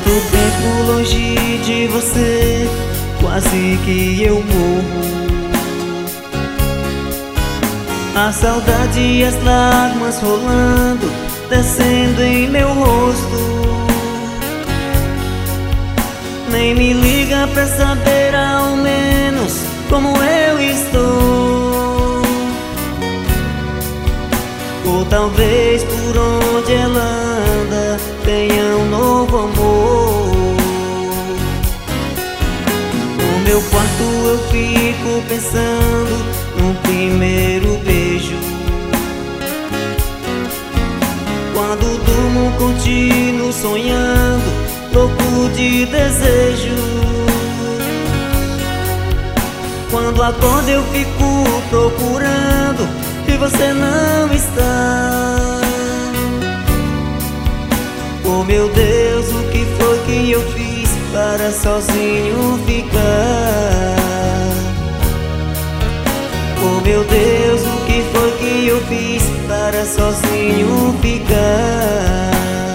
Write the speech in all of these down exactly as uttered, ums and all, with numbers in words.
Tanto tempo longe de você, quase que eu morro. A saudade e as lágrimas rolando, descendo em meu rosto. Nem me liga pra saber ao menos como eu estou. Ou talvez por onde ela anda tenha um novo amor. No meu quarto eu fico pensando no primeiro beijo. Quando durmo continuo sonhando, louco de desejo. Quando acordo eu fico procurando e você não está. Oh meu Deus, o que foi que eu fiz para sozinho ficar? Oh meu Deus, o que foi que eu fiz para sozinho ficar?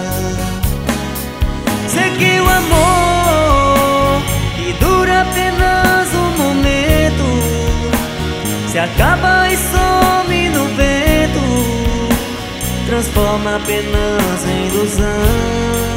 Sei que o amor que dura apenas um momento se acaba e some no vento, transforma apenas em ilusão.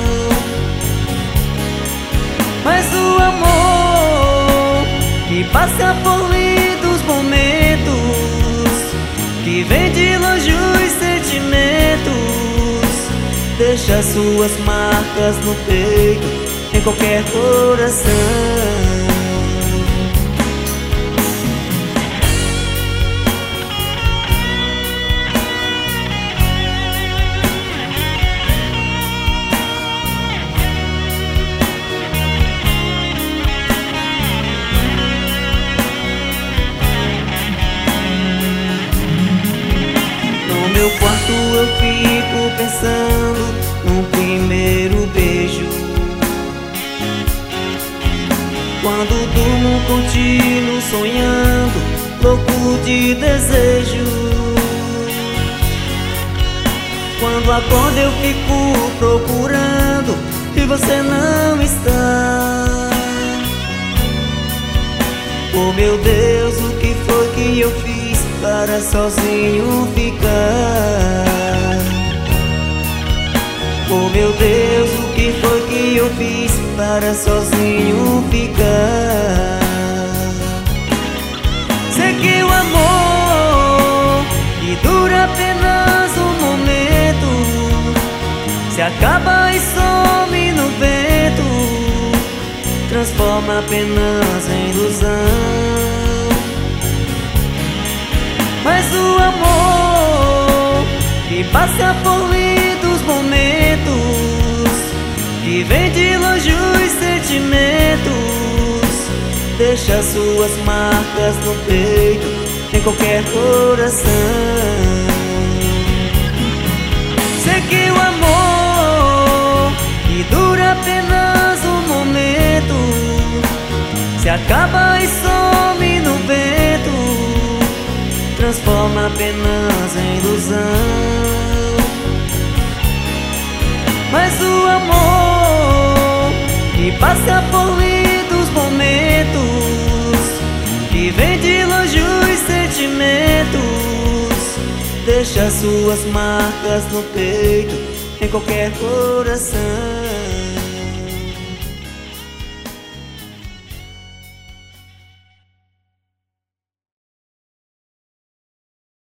Mas o amor que passa por lindos momentos, que vem de longe os sentimentos, deixa suas marcas no peito, em qualquer coração. No meu quarto eu fico pensando no primeiro beijo. Quando durmo continuo sonhando, louco de desejo. Quando acordo eu fico procurando e você não está. Oh meu Deus, o que foi que eu fiz para sozinho ficar? Oh meu Deus, o que foi que eu fiz para sozinho ficar? Sei que o amor que dura apenas um momento se acaba e some no vento, transforma apenas em ilusão. Mas o amor que passa por lindos momentos, que vem de longe os sentimentos, deixa suas marcas no peito, em qualquer coração. Sei que o amor que dura apenas um momento se acaba e some no vento, transforma apenas em ilusão. Mas o amor que passa por lindos momentos, que vem de longe os sentimentos, deixa suas marcas no peito, em qualquer coração.